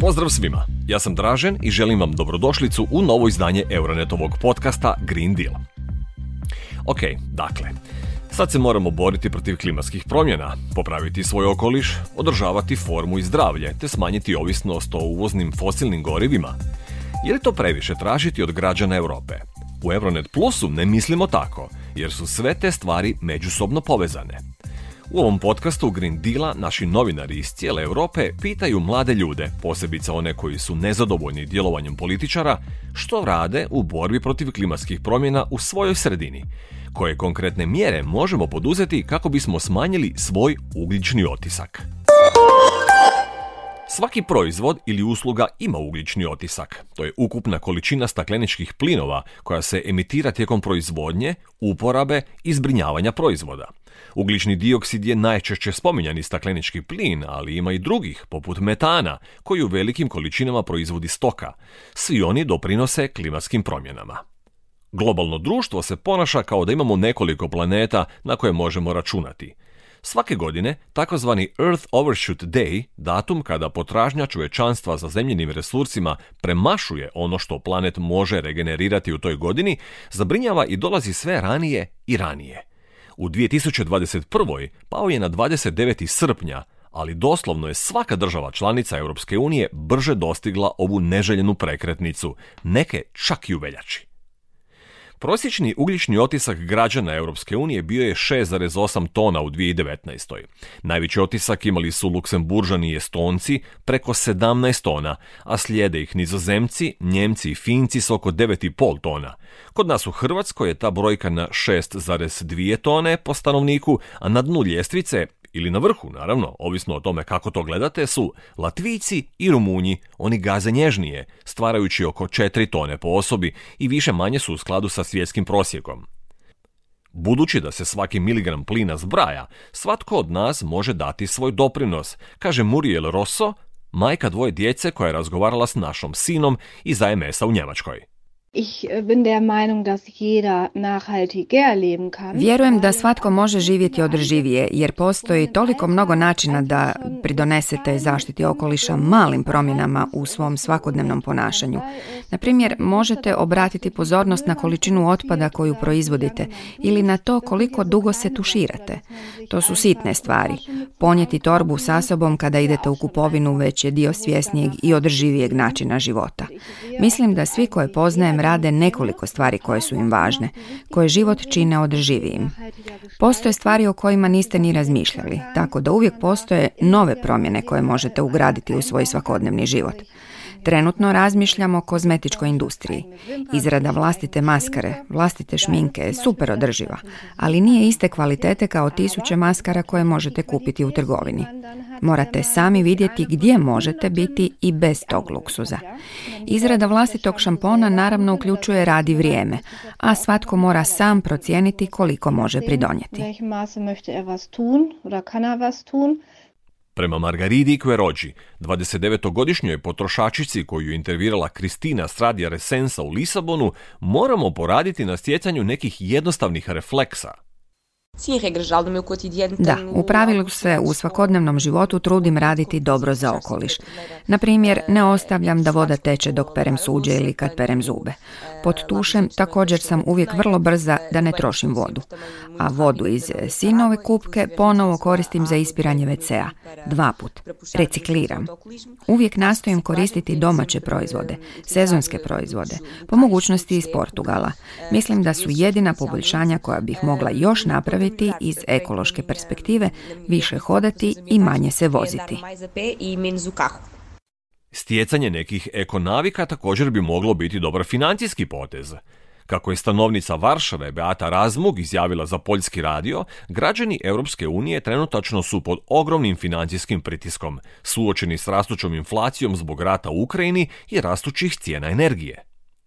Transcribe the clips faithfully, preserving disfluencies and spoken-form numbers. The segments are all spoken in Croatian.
Pozdrav svima, ja sam Dražen i želim vam dobrodošlicu u novo izdanje Euronetovog podcasta Green Deal. Ok, dakle, sad se moramo boriti protiv klimatskih promjena, popraviti svoj okoliš, održavati formu i zdravlje, te smanjiti ovisnost o uvoznim fosilnim gorivima. Je li to previše tražiti od građana Europe? U Euronet Plusu ne mislimo tako, jer su sve te stvari međusobno povezane. U ovom podcastu Green Deala naši novinari iz cijele Europe pitaju mlade ljude, posebice one koji su nezadovoljni djelovanjem političara, što rade u borbi protiv klimatskih promjena u svojoj sredini, koje konkretne mjere možemo poduzeti kako bismo smanjili svoj ugljični otisak. Svaki proizvod ili usluga ima ugljični otisak. To je ukupna količina stakleničkih plinova koja se emitira tijekom proizvodnje, uporabe i zbrinjavanja proizvoda. Ugljični dioksid je najčešće spominjani staklenički plin, ali ima i drugih, poput metana, koji u velikim količinama proizvodi stoka. Svi oni doprinose klimatskim promjenama. Globalno društvo se ponaša kao da imamo nekoliko planeta na koje možemo računati. Svake godine, takozvani Earth Overshoot Day, datum kada potražnja čovječanstva za zemljinim resursima premašuje ono što planet može regenerirati u toj godini, zabrinjava i dolazi sve ranije i ranije. U dvije tisuće dvadeset prvoj pao je na dvadeset devetog srpnja, ali doslovno je svaka država članica Europske unije brže dostigla ovu neželjenu prekretnicu, neke čak i u veljači. Prosječni ugljični otisak građana Europske unije bio je šest zarez osam tona u dvije tisuće devetnaestoj. Najveći otisak imali su Luksemburžani i Estonci, preko sedamnaest tona, a slijede ih Nizozemci, Njemci i Finci s oko devet zarez pet tona. Kod nas u Hrvatskoj je ta brojka na šest zarez dvije tone po stanovniku, a na dnu ljestvice, ili na vrhu, naravno, ovisno o tome kako to gledate, su Latvijci i Rumunji, oni gaze nježnije, stvarajući oko četiri tone po osobi i više manje su u skladu sa svjetskim prosjekom. Budući da se svaki miligram plina zbraja, svatko od nas može dati svoj doprinos, kaže Muriel Rosso, majka dvoje djece koja je razgovarala s našom sinom iz A M S-a u Njemačkoj. Vjerujem da svatko može živjeti održivije, jer postoji toliko mnogo načina da pridonesete zaštiti okoliša malim promjenama u svom svakodnevnom ponašanju. Na primjer, možete obratiti pozornost na količinu otpada koju proizvodite ili na to koliko dugo se tuširate. To su sitne stvari. Ponijeti torbu sa sobom kada idete u kupovinu već je dio svjesnijeg i održivijeg načina života. Mislim da svi koje poznajem rade nekoliko stvari koje su im važne, koje život čine održivijim. Postoje stvari o kojima niste ni razmišljali, tako da uvijek postoje nove promjene koje možete ugraditi u svoj svakodnevni život. Trenutno razmišljamo o kozmetičkoj industriji. Izrada vlastite maskare, vlastite šminke je super održiva, ali nije iste kvalitete kao tisuće maskara koje možete kupiti u trgovini. Morate sami vidjeti gdje možete biti i bez tog luksuza. Izrada vlastitog šampona naravno uključuje rad i vrijeme, a svatko mora sam procijeniti koliko može pridonijeti. Prema Margaridi Querođi, dvadesetdevetogodišnjoj potrošačici koju je intervjuirala Kristina s radija Resensa u Lisabonu, moramo poraditi na stjecanju nekih jednostavnih refleksa. Da, u pravilu se u svakodnevnom životu trudim raditi dobro za okoliš. Na primjer, ne ostavljam da voda teče dok perem suđe ili kad perem zube. Pod tušem također sam uvijek vrlo brza da ne trošim vodu. A vodu iz sinove kupke ponovo koristim za ispiranje ve ce a. Dva put. Recikliram. Uvijek nastojim koristiti domaće proizvode, sezonske proizvode, po mogućnosti iz Portugala. Mislim da su jedina poboljšanja koja bih mogla još napraviti iz ekološke perspektive, više hodati i manje se voziti. Stjecanje nekih ekonavika također bi moglo biti dobar financijski potez. Kako je stanovnica Varšave Beata Razmug izjavila za Poljski radio, građani Europske unije trenutačno su pod ogromnim financijskim pritiskom, suočeni s rastućom inflacijom zbog rata u Ukrajini i rastućih cijena energije.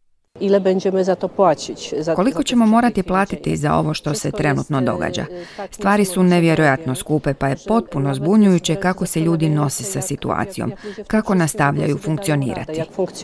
Koliko ćemo morati platiti za ovo što se trenutno događa? Stvari su nevjerojatno skupe, pa je potpuno zbunjujuće kako se ljudi nose sa situacijom, kako nastavljaju funkcionirati.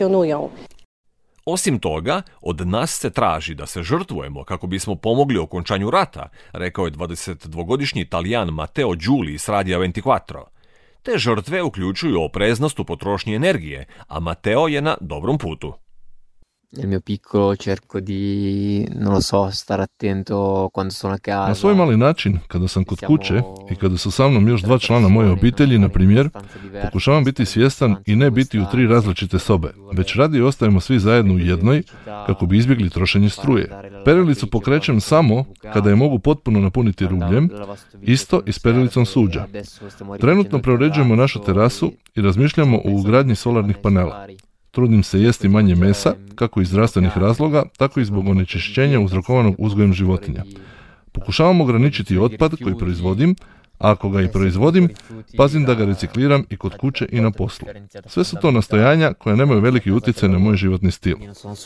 Osim toga, od nas se traži da se žrtvujemo kako bismo pomogli okončanju rata, rekao je dvadesetdvogodišnji Talijan Matteo Giuli s radija dvadeset četiri. Te žrtve uključuju opreznost u potrošnji energije, a Matteo je na dobrom putu. Nel mio piccolo cerco di, non lo so, stare attento quando sono a casa. Na svoj mali način, kada sam kod kuće i kada su sa mnom još dva člana moje obitelji, na primjer, pokušavam biti svjestan i ne biti u tri različite sobe, već radi ostajemo svi zajedno u jednoj kako bi izbjegli trošenje struje. Perilicu pokrećem samo kada je mogu potpuno napuniti rubljem, isto i s perilicom suđa. Trenutno preuređujemo našu terasu i razmišljamo o ugradnji solarnih panela. Trudim se jesti manje mesa, kako iz zdravstvenih razloga, tako i zbog onečišćenja uzrokovanog uzgojem životinja. Pokušavam ograničiti otpad koji proizvodim, a ako ga i proizvodim, pazim da ga recikliram i kod kuće i na poslu. Sve su to nastojanja koje nemaju veliki utjecaj na moj životni stil.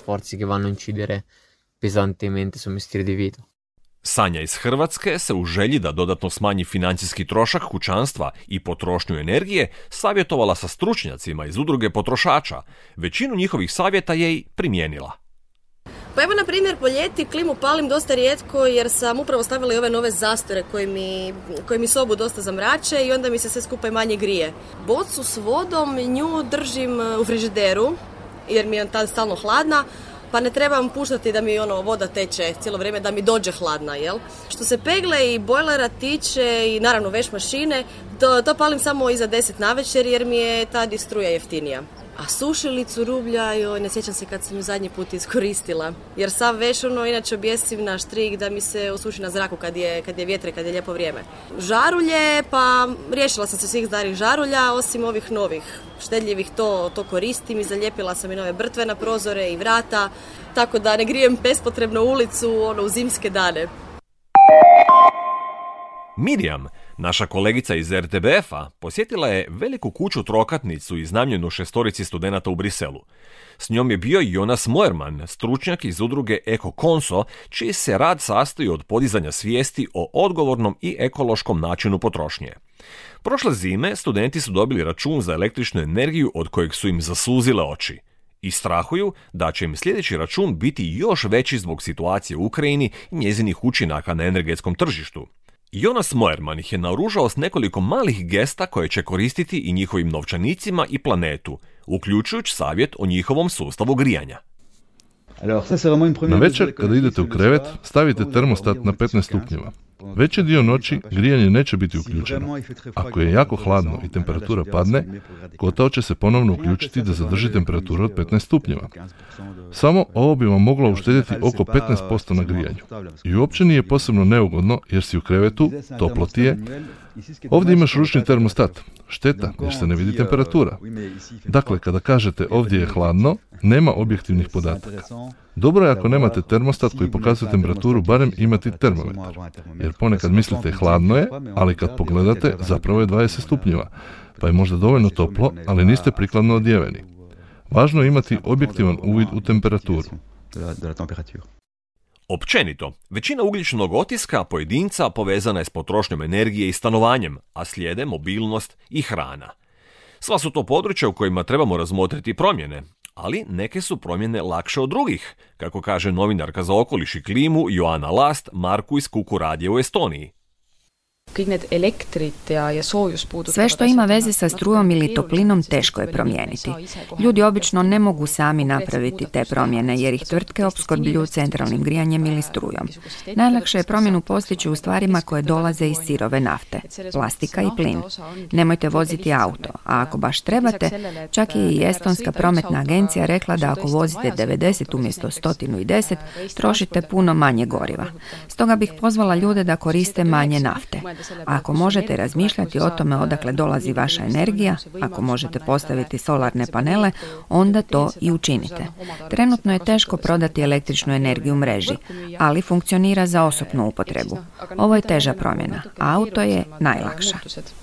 Sanja iz Hrvatske se u želji da dodatno smanji financijski trošak kućanstva i potrošnju energije savjetovala sa stručnjacima iz udruge potrošača. Većinu njihovih savjeta je i primijenila. Pa evo, na primjer, po ljeti klimu palim dosta rijetko jer sam upravo stavila i ove nove zastore koji mi, koji mi sobu dosta zamrače i onda mi se sve skupa i manje grije. Bocu s vodom, nju držim u frižideru jer mi je tad stalno hladna, pa ne trebam puštati da mi ono voda teče cijelo vrijeme, da mi dođe hladna, jel? Što se pegle i bojlera tiče i naravno veš mašine, to, to palim samo iza deset navečer jer mi je tad i struja jeftinija. A sušilicu rublja, joj, ne sjećam se kad sam ju zadnji put iskoristila. Jer sav veš, ono, inače objesim na štrik da mi se osuši na zraku kad je, kad je vjetre, kad je lijepo vrijeme. Žarulje, pa riješila sam se svih starih žarulja, osim ovih novih štedljivih, to, to koristim i zalijepila sam i nove brtve na prozore i vrata, tako da ne grijem bespotrebno ulicu, ono, u zimske dane. Mirjam, naša kolegica iz er te be ef-a, posjetila je veliku kuću trokatnicu iznajmljenu šestorici studenata u Briselu. S njom je bio i Jonas Moerman, stručnjak iz udruge Eko Konso, čiji se rad sastoji od podizanja svijesti o odgovornom i ekološkom načinu potrošnje. Prošle zime studenti su dobili račun za električnu energiju od kojeg su im zasuzile oči. I strahuju da će im sljedeći račun biti još veći zbog situacije u Ukrajini i njezinih učinaka na energetskom tržištu. Jonas Moerman ih je naoružao s nekoliko malih gesta koje će koristiti i njihovim novčanicima i planetu, uključujući savjet o njihovom sustavu grijanja. Na večer, kada idete u krevet, stavite termostat na petnaest stupnjeva. Veći dio noći grijanje neće biti uključeno. Ako je jako hladno i temperatura padne, kotao će se ponovno uključiti da zadrži temperaturu od petnaest stupnjeva. Samo ovo bi vam moglo uštedjeti oko petnaest posto na grijanju. I uopće nije posebno neugodno jer si u krevetu, toplo ti je. Ovdje imaš ručni termostat. Šteta, jer se ne vidi temperatura. Dakle, kada kažete ovdje je hladno, nema objektivnih podataka. Dobro je ako nemate termostat koji pokazuje temperaturu, barem imati termometar. Jer ponekad mislite hladno je, ali kad pogledate zapravo je dvadeset stupnjeva. Pa je možda dovoljno toplo, ali niste prikladno odjeveni. Važno je imati objektivan uvid u temperaturu. Općenito, većina ugljičnog otiska pojedinca povezana je s potrošnjom energije i stanovanjem, a slijede mobilnost i hrana. Sva su to područja u kojima trebamo razmotriti promjene, ali neke su promjene lakše od drugih, kako kaže novinarka za okoliš i klimu Joana Last Marku iz Kuku radija u Estoniji. Sve što ima veze sa strujom ili toplinom teško je promijeniti. Ljudi obično ne mogu sami napraviti te promjene jer ih tvrtke opskrbljuju centralnim grijanjem ili strujom. Najlakše je promjenu postići u stvarima koje dolaze iz sirove nafte, plastika i plin. Nemojte voziti auto, a ako baš trebate, čak je i Estonska prometna agencija rekla da ako vozite devedeset umjesto sto deset, trošite puno manje goriva. Stoga bih pozvala ljude da koriste manje nafte. Ako možete razmišljati o tome odakle dolazi vaša energija, ako možete postaviti solarne panele, onda to i učinite. Trenutno je teško prodati električnu energiju u mreži, ali funkcionira za osobnu upotrebu. Ovo je teža promjena, a auto je najlakša.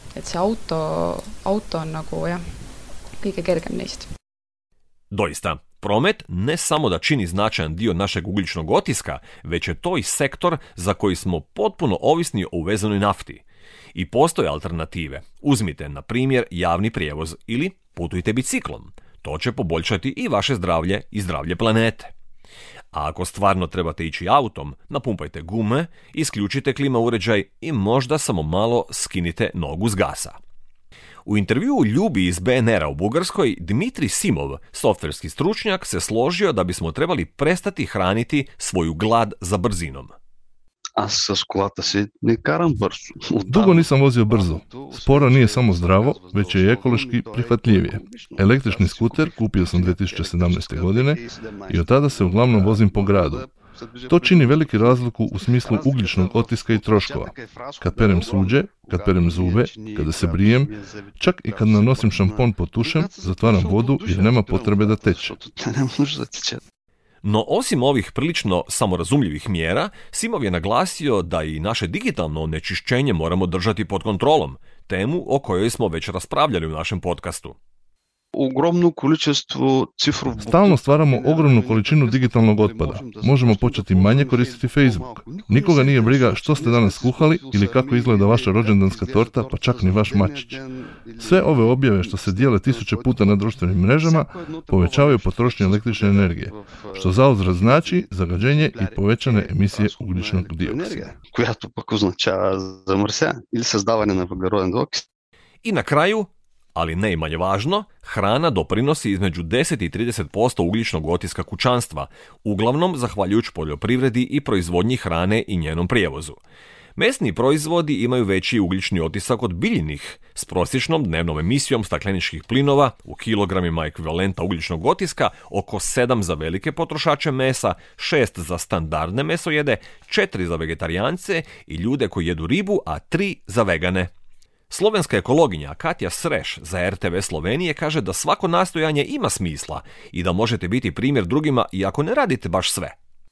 Doista, promet ne samo da čini značajan dio našeg ugljičnog otiska, već je to i sektor za koji smo potpuno ovisni o uvezanoj nafti. I postoje alternative. Uzmite, na primjer, javni prijevoz ili putujte biciklom. To će poboljšati i vaše zdravlje i zdravlje planete. A ako stvarno trebate ići autom, napumpajte gume, isključite klima uređaj i možda samo malo skinite nogu s gasa. U intervjuu Ljubi iz B N R-a u Bugarskoj, Dmitrij Simov, softverski stručnjak, se složio da bismo trebali prestati hraniti svoju glad za brzinom. Аз с колата си не карам бързо. Dugo nisam vozio brzo. Sporo nije samo zdravo, već je i ekološki prihvatljivije. Električni skuter kupio sam dvije tisuće sedamnaeste. godine i od tada se uglavnom vozim po gradu. To čini veliki razliku u smislu ugljičnog otiska i troškova. Kad perem suđe, kad perem zube, kada se brijem, čak i kad nanosim šampon pod tušem, zatvaram vodu jer nema potrebe da teče. No osim ovih prilično samorazumljivih mjera, Simov je naglasio da i naše digitalno onečišćenje moramo držati pod kontrolom, temu o kojoj smo već raspravljali u našem podcastu. Ogromno količestvo cifrov... Stalno stvaramo ogromnu količinu digitalnog otpada. Možemo početi manje koristiti Facebook. Nikoga nije briga što ste danas skuhali ili kako izgleda vaša rođendanska torta, pa čak ni vaš mačić. Sve ove objave što se dijele tisuće puta na društvenim mrežama povećavaju potrošnju električne energije, što zauzvrat znači zagađenje i povećane emisije ugljičnog dioksida. Която пък означава замърсяване или създаване на въглероден двуокис. I na kraju, ali ne i manje važno, hrana doprinosi između deset i trideset posto ugljičnog otiska kućanstva, uglavnom zahvaljujući poljoprivredi i proizvodnji hrane i njenom prijevozu. Mesni proizvodi imaju veći ugljični otisak od biljnih, s prosječnom dnevnom emisijom stakleničkih plinova u kilogramima ekvivalenta ugljičnog otiska oko sedam za velike potrošače mesa, šest za standardne mesojede, četiri za vegetarijance i ljude koji jedu ribu, a tri za vegane. Slovenska ekologinja Katja Sreš za R T V Slovenije kaže da svako nastojanje ima smisla i da možete biti primjer drugima iako ne radite baš sve.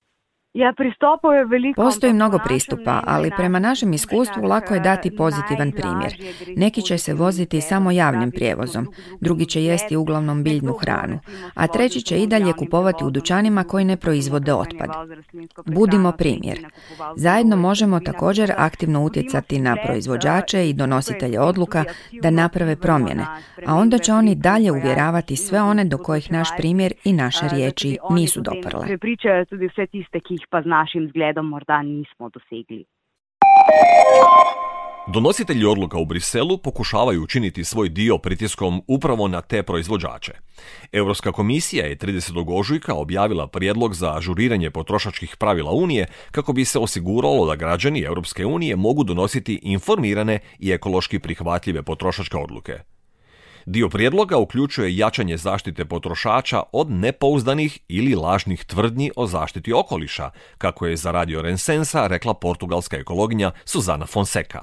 Postoji mnogo pristupa, ali prema našem iskustvu lako je dati pozitivan primjer. Neki će se voziti samo javnim prijevozom, drugi će jesti uglavnom biljnu hranu, a treći će i dalje kupovati u dućanima koji ne proizvode otpad. Budimo primjer. Zajedno možemo također aktivno utjecati na proizvođače i donositelje odluka da naprave promjene, a onda će oni dalje uvjeravati sve one do kojih naš primjer i naše riječi nisu doprle. pa z našim zgledom morda nismo dosegli. Donositelji odluka u Briselu pokušavaju učiniti svoj dio pritiskom upravo na te proizvođače. Europska komisija je tridesetog ožujka objavila prijedlog za ažuriranje potrošačkih pravila Unije kako bi se osiguralo da građani Europske unije mogu donositi informirane i ekološki prihvatljive potrošačke odluke. Dio prijedloga uključuje jačanje zaštite potrošača od nepouzdanih ili lažnih tvrdnji o zaštiti okoliša, kako je za Radio Rensensa rekla portugalska ekologinja Susana Fonseca.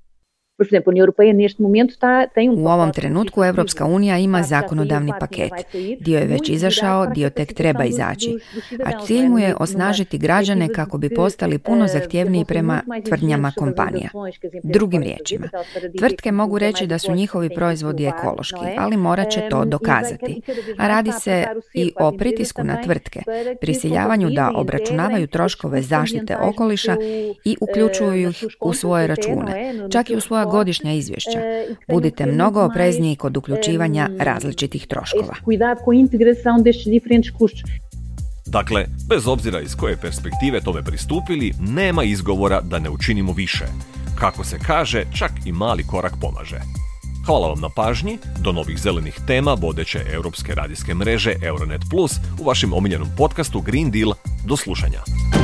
U ovom trenutku Europska unija ima zakonodavni paket. Dio je već izašao, dio tek treba izaći. A cilj mu je osnažiti građane kako bi postali puno zahtjevniji prema tvrdnjama kompanija. Drugim riječima, tvrtke mogu reći da su njihovi proizvodi ekološki, ali morat će to dokazati. A radi se i o pritisku na tvrtke, prisiljavanju da obračunavaju troškove zaštite okoliša i uključuju ih u svoje račune, čak i u svoja godišnja izvješća. Budite mnogo oprezniji kod uključivanja različitih troškova. Dakle, bez obzira iz koje perspektive tome pristupili, nema izgovora da ne učinimo više. Kako se kaže, čak i mali korak pomaže. Hvala vam na pažnji, do novih zelenih tema vodeće europske radijske mreže Euronet Plus u vašem omiljenom podcastu Green Deal. Do slušanja.